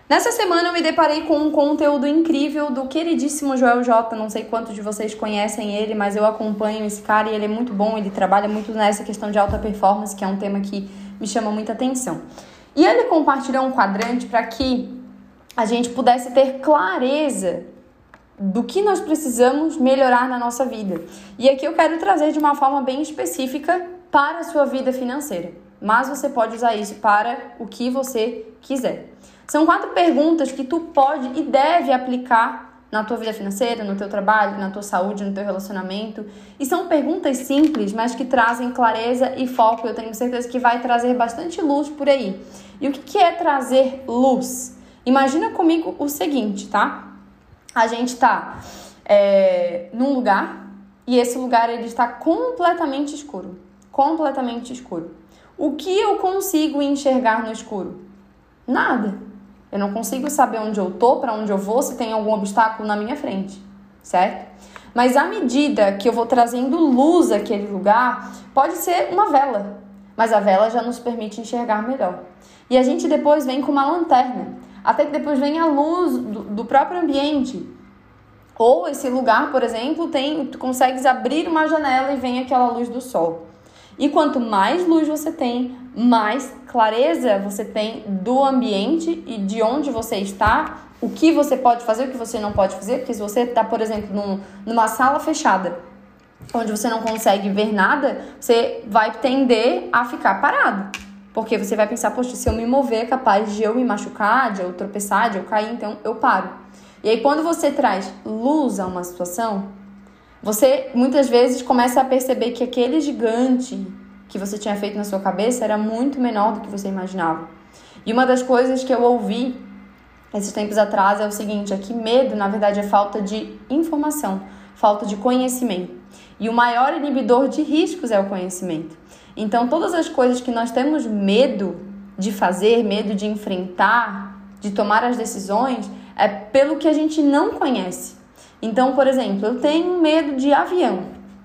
Nessa semana eu me deparei com um conteúdo incrível do queridíssimo Joel J. Não sei quantos de vocês conhecem ele, mas eu acompanho esse cara e ele é muito bom, ele trabalha muito nessa questão de alta performance, que é um tema que me chama muita atenção. E ele compartilhou um quadrante para que a gente pudesse ter clareza do que nós precisamos melhorar na nossa vida. E aqui eu quero trazer de uma forma bem específica para a sua vida financeira. Mas você pode usar isso para o que você quiser. São 4 perguntas que tu pode e deve aplicar na tua vida financeira, no teu trabalho, na tua saúde, no teu relacionamento. E são perguntas simples, mas que trazem clareza e foco. Eu tenho certeza que vai trazer bastante luz por aí. E o que é trazer luz? Imagina comigo o seguinte, tá? A gente tá num lugar e esse lugar ele está completamente escuro. Completamente escuro. O que eu consigo enxergar no escuro? Nada. Eu não consigo saber onde eu tô, para onde eu vou, se tem algum obstáculo na minha frente, certo? Mas à medida que eu vou trazendo luz àquele lugar, pode ser uma vela, mas a vela já nos permite enxergar melhor. E a gente depois vem com uma lanterna, até que depois vem a luz do próprio ambiente. Ou esse lugar, por exemplo, tu consegues abrir uma janela e vem aquela luz do sol. E quanto mais luz você tem, mais clareza você tem do ambiente e de onde você está, o que você pode fazer, o que você não pode fazer. Porque se você está, por exemplo, numa sala fechada, onde você não consegue ver nada, você vai tender a ficar parado. Porque você vai pensar, poxa, se eu me mover é capaz de eu me machucar, de eu tropeçar, de eu cair, então eu paro. E aí quando você traz luz a uma situação, você muitas vezes começa a perceber que aquele gigante que você tinha feito na sua cabeça era muito menor do que você imaginava. E uma das coisas que eu ouvi esses tempos atrás é o seguinte, é que medo, na verdade, é falta de informação, falta de conhecimento. E o maior inibidor de riscos é o conhecimento. Então, todas as coisas que nós temos medo de fazer, medo de enfrentar, de tomar as decisões, é pelo que a gente não conhece. Então, por exemplo, eu tenho medo de avião.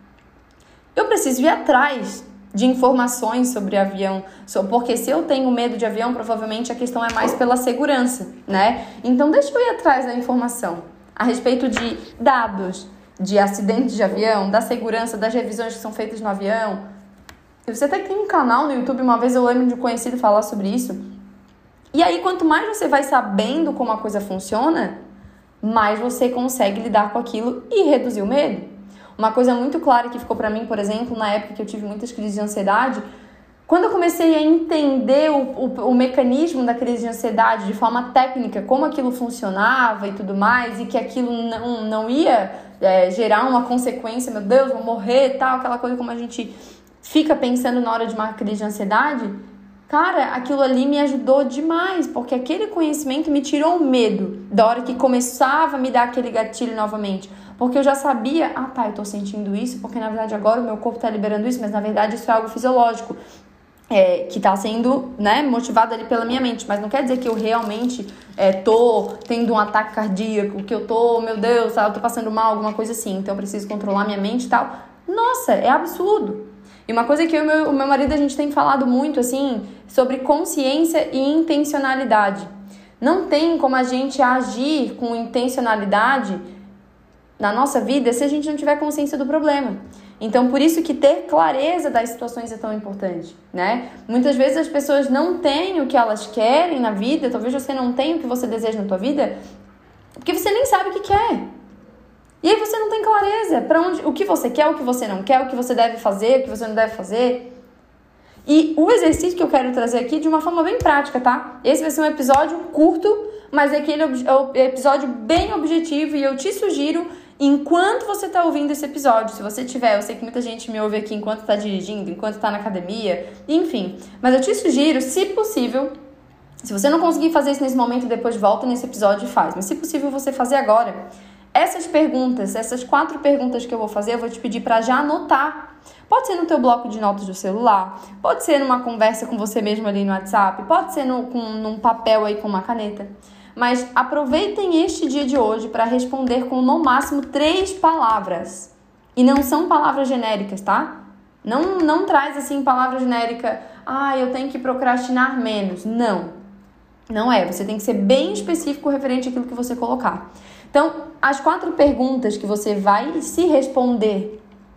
Eu preciso ir atrás de informações sobre avião, porque se eu tenho medo de avião, provavelmente a questão é mais pela segurança, né? Então, deixa eu ir atrás da informação a respeito de dados, de acidentes de avião, da segurança, das revisões que são feitas no avião. Você até tem um canal no YouTube, uma vez eu lembro de um conhecido falar sobre isso. E aí, quanto mais você vai sabendo como a coisa funciona, mais você consegue lidar com aquilo e reduzir o medo. Uma coisa muito clara que ficou pra mim, por exemplo, na época que eu tive muitas crises de ansiedade, quando eu comecei a entender o mecanismo da crise de ansiedade de forma técnica, como aquilo funcionava e tudo mais, e que aquilo não ia gerar uma consequência, meu Deus, vou morrer e tal, aquela coisa como a gente fica pensando na hora de uma crise de ansiedade, cara, aquilo ali me ajudou demais, porque aquele conhecimento me tirou o medo da hora que começava a me dar aquele gatilho novamente. Porque eu já sabia, eu tô sentindo isso, porque na verdade agora o meu corpo tá liberando isso, mas na verdade isso é algo fisiológico, que tá sendo, motivado ali pela minha mente. Mas não quer dizer que eu realmente tô tendo um ataque cardíaco, que eu tô, meu Deus, eu tô passando mal, alguma coisa assim. Então eu preciso controlar minha mente e tal. Nossa, é absurdo. E uma coisa que o meu marido, a gente tem falado muito, assim, sobre consciência e intencionalidade. Não tem como a gente agir com intencionalidade na nossa vida se a gente não tiver consciência do problema. Então, por isso que ter clareza das situações é tão importante, né? Muitas vezes as pessoas não têm o que elas querem na vida, talvez você não tenha o que você deseja na tua vida, porque você nem sabe o que quer. E aí você não tem clareza para onde, o que você quer, o que você não quer, o que você deve fazer, o que você não deve fazer. E o exercício que eu quero trazer aqui de uma forma bem prática, tá? Esse vai ser um episódio curto, mas aquele é um episódio bem objetivo e eu te sugiro, enquanto você tá ouvindo esse episódio, se você tiver, eu sei que muita gente me ouve aqui enquanto tá dirigindo, enquanto tá na academia, enfim. Mas eu te sugiro, se possível, se você não conseguir fazer isso nesse momento, depois volta nesse episódio e faz. Mas se possível, você fazer agora. Essas perguntas, essas 4 perguntas que eu vou fazer, eu vou te pedir para já anotar. Pode ser no teu bloco de notas do celular, pode ser numa conversa com você mesmo ali no WhatsApp, pode ser num papel aí com uma caneta. Mas aproveitem este dia de hoje para responder com no máximo 3 palavras. E não são palavras genéricas, tá? Não traz assim palavra genérica, eu tenho que procrastinar menos. Não Não é, você tem que ser bem específico referente àquilo que você colocar. Então, as 4 perguntas que você vai se responder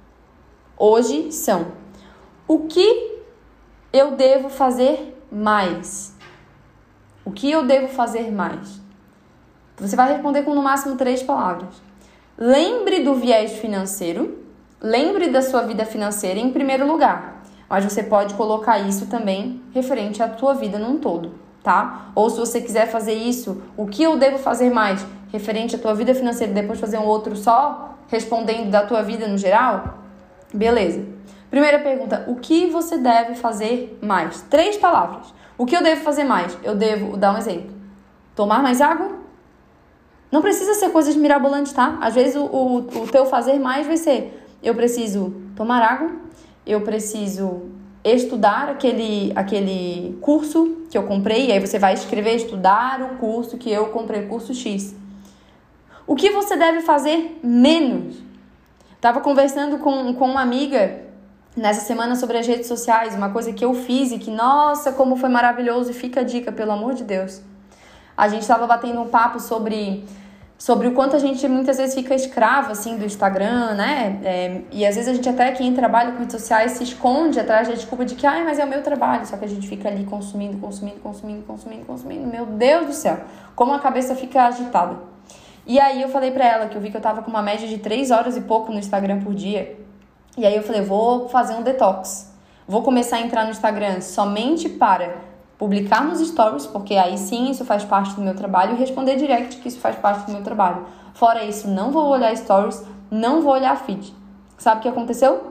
hoje são: o que eu devo fazer mais? O que eu devo fazer mais? Você vai responder com no máximo 3 palavras. Lembre do viés financeiro. Lembre da sua vida financeira em primeiro lugar. Mas você pode colocar isso também referente à tua vida num todo, tá? Ou se você quiser fazer isso, o que eu devo fazer mais referente à tua vida financeira e depois fazer um outro só respondendo da tua vida no geral, beleza. Primeira pergunta: o que você deve fazer mais? 3 palavras. O que eu devo fazer mais? Eu devo, dar um exemplo, tomar mais água? Não precisa ser coisas mirabolantes, tá? Às vezes o teu fazer mais vai ser: eu preciso tomar água, eu preciso estudar aquele curso que eu comprei, e aí você vai escrever estudar o curso que eu comprei, curso X. O que você deve fazer menos? Tava conversando com uma amiga nessa semana sobre as redes sociais, uma coisa que eu fiz e que, nossa, como foi maravilhoso, e fica a dica, pelo amor de Deus. A gente estava batendo um papo sobre o quanto a gente muitas vezes fica escravo, assim, do Instagram, né? E às vezes a gente até, quem trabalha com redes sociais, se esconde atrás da desculpa de que, mas é o meu trabalho, só que a gente fica ali consumindo. Meu Deus do céu, como a cabeça fica agitada. E aí eu falei pra ela que eu vi que eu tava com uma média de 3 horas e pouco no Instagram por dia. E aí eu falei: vou fazer um detox. Vou começar a entrar no Instagram somente para publicar nos stories, porque aí sim isso faz parte do meu trabalho, e responder direct, que isso faz parte do meu trabalho. Fora isso, não vou olhar stories, não vou olhar feed. Sabe o que aconteceu?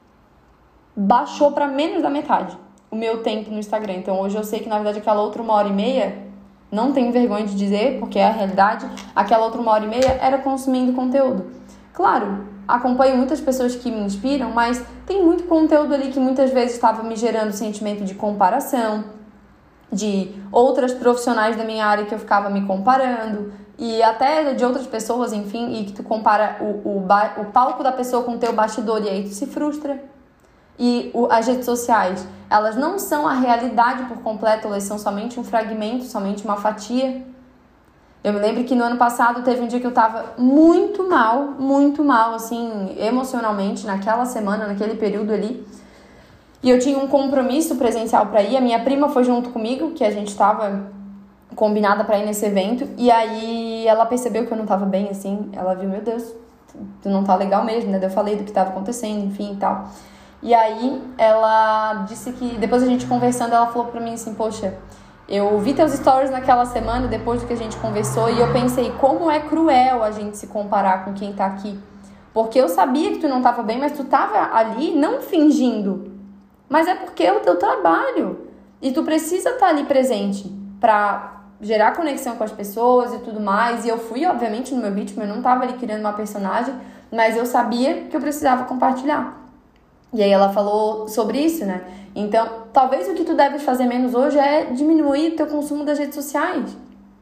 Baixou para menos da metade o meu tempo no Instagram. Então hoje eu sei que na verdade aquela outra 1h30, não tenho vergonha de dizer, porque é a realidade, aquela outra 1h30 era consumindo conteúdo. Claro, acompanho muitas pessoas que me inspiram, mas tem muito conteúdo ali que muitas vezes estava me gerando sentimento de comparação, de outras profissionais da minha área que eu ficava me comparando, e até de outras pessoas, enfim, e que tu compara o palco da pessoa com o teu bastidor, e aí tu se frustra. E as redes sociais, elas não são a realidade por completo, elas são somente um fragmento, somente uma fatia. Eu me lembro que no ano passado teve um dia que eu tava muito mal, assim, emocionalmente, naquela semana, naquele período ali. E eu tinha um compromisso presencial pra ir, a minha prima foi junto comigo, que a gente tava combinada pra ir nesse evento, e aí ela percebeu que eu não tava bem, assim, ela viu: meu Deus, tu não tá legal mesmo, né? Eu falei do que tava acontecendo, enfim e tal. E aí ela disse que, depois a gente conversando, ela falou pra mim assim: poxa, eu vi teus stories naquela semana, depois do que a gente conversou, e eu pensei, como é cruel a gente se comparar com quem tá aqui. Porque eu sabia que tu não tava bem, mas tu tava ali não fingindo. Mas é porque é o teu trabalho. E tu precisa estar ali presente pra gerar conexão com as pessoas e tudo mais. E eu fui, obviamente, no meu ritmo, eu não tava ali criando uma personagem, mas eu sabia que eu precisava compartilhar. E aí ela falou sobre isso, né? Então, talvez o que tu deves fazer menos hoje é diminuir o teu consumo das redes sociais.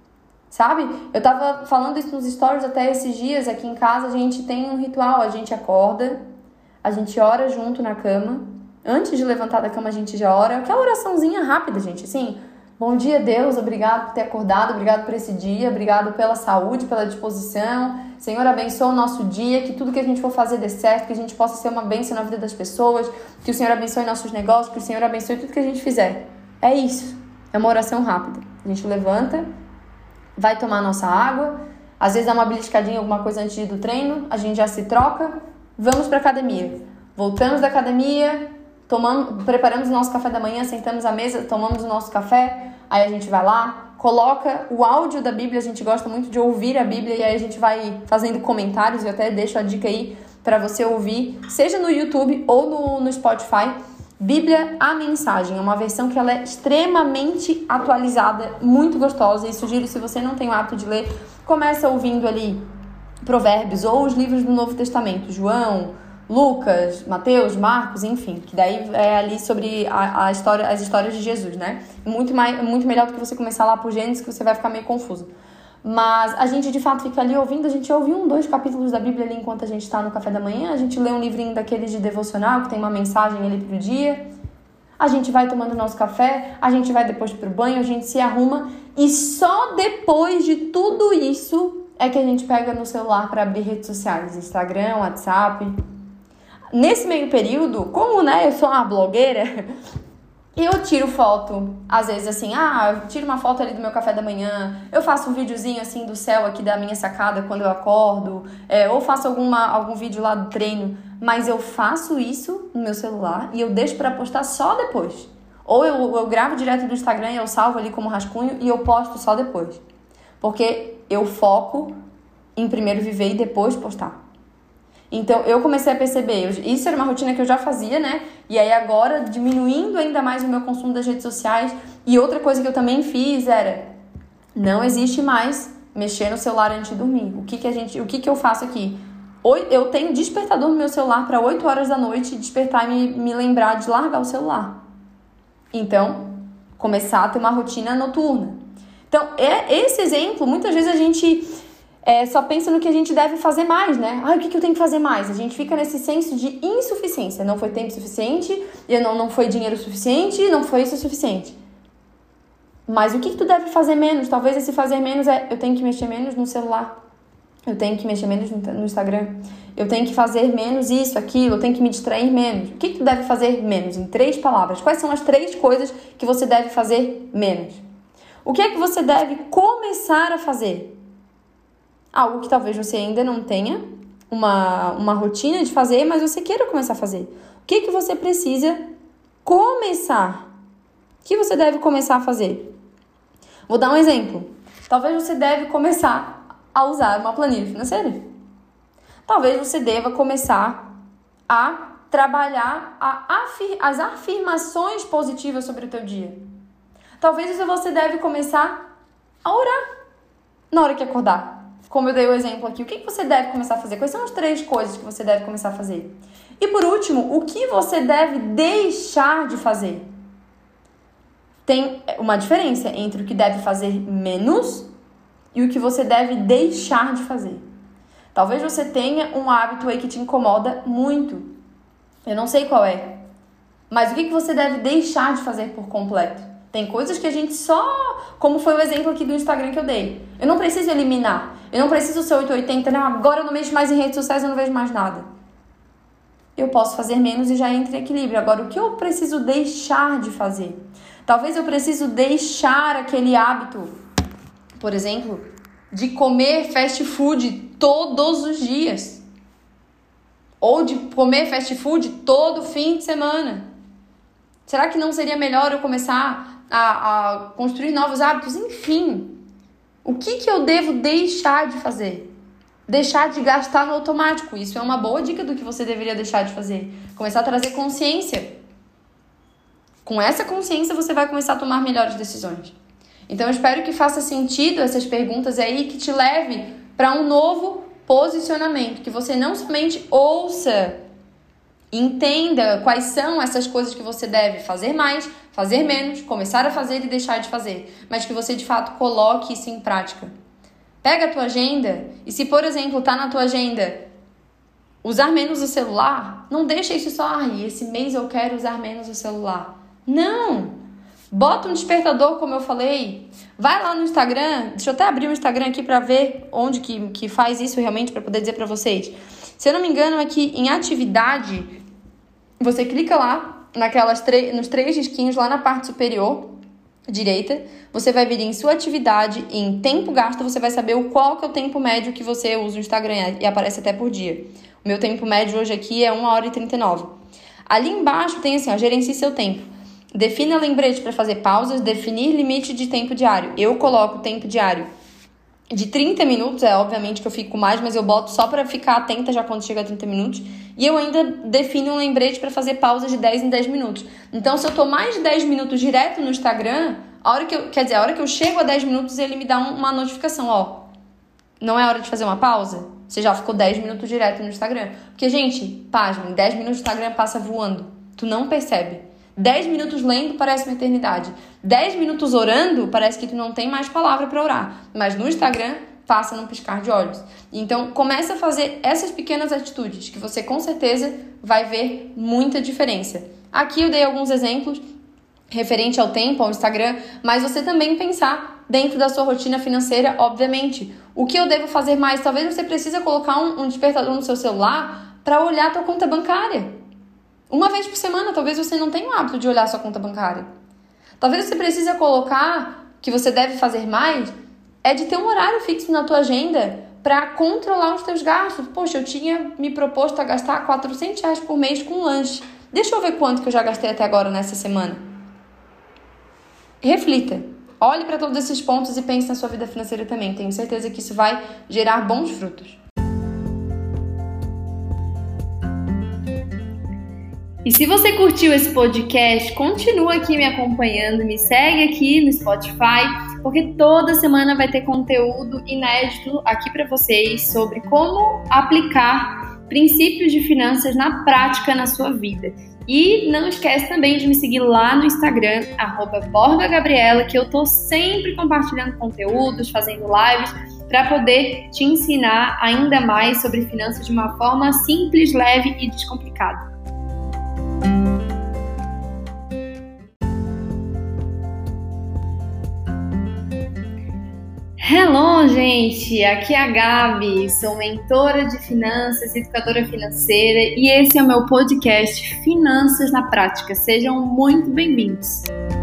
Sabe? Eu tava falando isso nos stories até esses dias. Aqui em casa a gente tem um ritual. A gente acorda, a gente ora junto na cama. Antes de levantar da cama a gente já ora. Aquela oraçãozinha rápida, gente. Assim: bom dia, Deus. Obrigado por ter acordado. Obrigado por esse dia. Obrigado pela saúde, pela disposição. Senhor, abençoa o nosso dia, que tudo que a gente for fazer dê certo, que a gente possa ser uma bênção na vida das pessoas, que o Senhor abençoe nossos negócios, que o Senhor abençoe tudo que a gente fizer. É isso. É uma oração rápida. A gente levanta, vai tomar a nossa água, às vezes dá uma beliscadinha, alguma coisa antes de ir do treino, a gente já se troca, vamos pra academia. Voltamos da academia, preparamos o nosso café da manhã, sentamos à mesa, tomamos o nosso café, aí a gente vai lá, coloca o áudio da Bíblia, a gente gosta muito de ouvir a Bíblia, e aí a gente vai fazendo comentários, eu até deixo a dica aí para você ouvir, seja no YouTube ou no Spotify. Bíblia, a Mensagem, é uma versão que ela é extremamente atualizada, muito gostosa, e sugiro, se você não tem o hábito de ler, começa ouvindo ali Provérbios ou os livros do Novo Testamento, João, Lucas, Mateus, Marcos, enfim, que daí é ali sobre as histórias de Jesus, né? Muito melhor do que você começar lá por Gênesis, que você vai ficar meio confuso. Mas a gente de fato fica ali ouvindo, a gente ouve 2 capítulos da Bíblia ali enquanto a gente está no café da manhã, a gente lê um livrinho daqueles de devocional, que tem uma mensagem ali pro dia. a gente vai tomando nosso café, a gente vai depois pro banho, a gente se arruma e só depois de tudo isso é que a gente pega no celular para abrir redes sociais, Instagram, WhatsApp. Nesse meio período, como, né, eu sou uma blogueira, eu tiro foto, às vezes assim, eu tiro uma foto ali do meu café da manhã, eu faço um videozinho assim do céu aqui da minha sacada quando eu acordo, ou faço algum vídeo lá do treino, mas eu faço isso no meu celular e eu deixo pra postar só depois. Ou eu gravo direto do Instagram e eu salvo ali como rascunho e eu posto só depois. Porque eu foco em primeiro viver e depois postar. Então, eu comecei a perceber, isso era uma rotina que eu já fazia, né? E aí agora, diminuindo ainda mais o meu consumo das redes sociais. E outra coisa que eu também fiz era, não existe mais mexer no celular antes de dormir. O que eu faço aqui? Eu tenho despertador no meu celular para 8 horas da noite, despertar e me lembrar de largar o celular. Então, começar a ter uma rotina noturna. Então, esse exemplo, muitas vezes a gente só pensa no que a gente deve fazer mais, né? O que eu tenho que fazer mais? A gente fica nesse senso de insuficiência. Não foi tempo suficiente, não foi dinheiro suficiente, não foi isso suficiente. Mas o que tu deve fazer menos? Talvez esse fazer menos eu tenho que mexer menos no celular. Eu tenho que mexer menos no Instagram. Eu tenho que fazer menos isso, aquilo. Eu tenho que me distrair menos. O que tu deve fazer menos? Em 3 palavras. Quais são as 3 coisas que você deve fazer menos? O que é que você deve começar a fazer? Algo que talvez você ainda não tenha uma rotina de fazer, mas você queira começar a fazer. O que você precisa começar? O que você deve começar a fazer? Vou dar um exemplo. Talvez você deve começar a usar uma planilha financeira. Talvez você deva começar a trabalhar as afirmações positivas sobre o teu dia. Talvez você deve começar a orar na hora que acordar. Como eu dei o exemplo aqui, o que você deve começar a fazer? Quais são as 3 coisas que você deve começar a fazer? E por último, o que você deve deixar de fazer? Tem uma diferença entre o que deve fazer menos e o que você deve deixar de fazer. Talvez você tenha um hábito aí que te incomoda muito. Eu não sei qual é. Mas o que você deve deixar de fazer por completo? Tem coisas que a gente como foi o exemplo aqui do Instagram que eu dei. Eu não preciso eliminar. Eu não preciso ser 880. Não, agora eu não mexo mais em redes sociais, eu não vejo mais nada. Eu posso fazer menos e já entra em equilíbrio. Agora, o que eu preciso deixar de fazer? Talvez eu preciso deixar aquele hábito, por exemplo, de comer fast food todos os dias. Ou de comer fast food todo fim de semana. Será que não seria melhor eu começar a construir novos hábitos? Enfim, o que eu devo deixar de fazer? Deixar de gastar no automático. Isso é uma boa dica do que você deveria deixar de fazer. Começar a trazer consciência. Com essa consciência você vai começar a tomar melhores decisões. Então eu espero que faça sentido essas perguntas aí, que te leve para um novo posicionamento. Que você não somente ouça, entenda quais são essas coisas que você deve fazer mais, fazer menos, começar a fazer e deixar de fazer. Mas que você de fato coloque isso em prática. Pega a tua agenda e se, por exemplo, tá na tua agenda usar menos o celular, não deixa isso só, esse mês eu quero usar menos o celular. Não! Bota um despertador, como eu falei. Vai lá no Instagram. Deixa eu até abrir o Instagram aqui para ver onde que faz isso realmente, para poder dizer para vocês. Se eu não me engano, aqui em atividade, você clica lá nos 3 risquinhos lá na parte superior direita. Você vai vir em sua atividade, em tempo gasto, você vai saber qual que é o tempo médio que você usa o Instagram e aparece até por dia. O meu tempo médio hoje aqui é 1h39. Ali embaixo tem assim, gerencie seu tempo. Defina lembrete para fazer pausas, definir limite de tempo diário. Eu coloco tempo diário de 30 minutos, obviamente que eu fico mais, mas eu boto só para ficar atenta já quando chega a 30 minutos. E eu ainda defino um lembrete para fazer pausas de 10 em 10 minutos. Então, se eu tô mais de 10 minutos direto no Instagram, a hora que eu chego a 10 minutos, ele me dá uma notificação, não é hora de fazer uma pausa? Você já ficou 10 minutos direto no Instagram. Porque, gente, pasmem, 10 minutos no Instagram passa voando. Tu não percebe. 10 minutos lendo parece uma eternidade. 10 minutos orando parece que tu não tem mais palavra para orar. Mas no Instagram passa num piscar de olhos. Então começa a fazer essas pequenas atitudes que você com certeza vai ver muita diferença. Aqui eu dei alguns exemplos referente ao tempo, ao Instagram, mas você também pensar dentro da sua rotina financeira, obviamente. O que eu devo fazer mais? Talvez você precise colocar um despertador no seu celular para olhar a tua conta bancária. Uma vez por semana, talvez você não tenha o hábito de olhar a sua conta bancária. Talvez você precise colocar, que você deve fazer mais, é de ter um horário fixo na tua agenda para controlar os teus gastos. Poxa, eu tinha me proposto a gastar R$400 por mês com lanche. Deixa eu ver quanto que eu já gastei até agora nessa semana. Reflita. Olhe para todos esses pontos e pense na sua vida financeira também. Tenho certeza que isso vai gerar bons frutos. E se você curtiu esse podcast, continua aqui me acompanhando, me segue aqui no Spotify, porque toda semana vai ter conteúdo inédito aqui para vocês sobre como aplicar princípios de finanças na prática na sua vida. E não esquece também de me seguir lá no Instagram, @BorgaGabriela, que eu tô sempre compartilhando conteúdos, fazendo lives, para poder te ensinar ainda mais sobre finanças de uma forma simples, leve e descomplicada. Hello, gente! Aqui é a Gabi, sou mentora de finanças, educadora financeira e esse é o meu podcast Finanças na Prática. Sejam muito bem-vindos!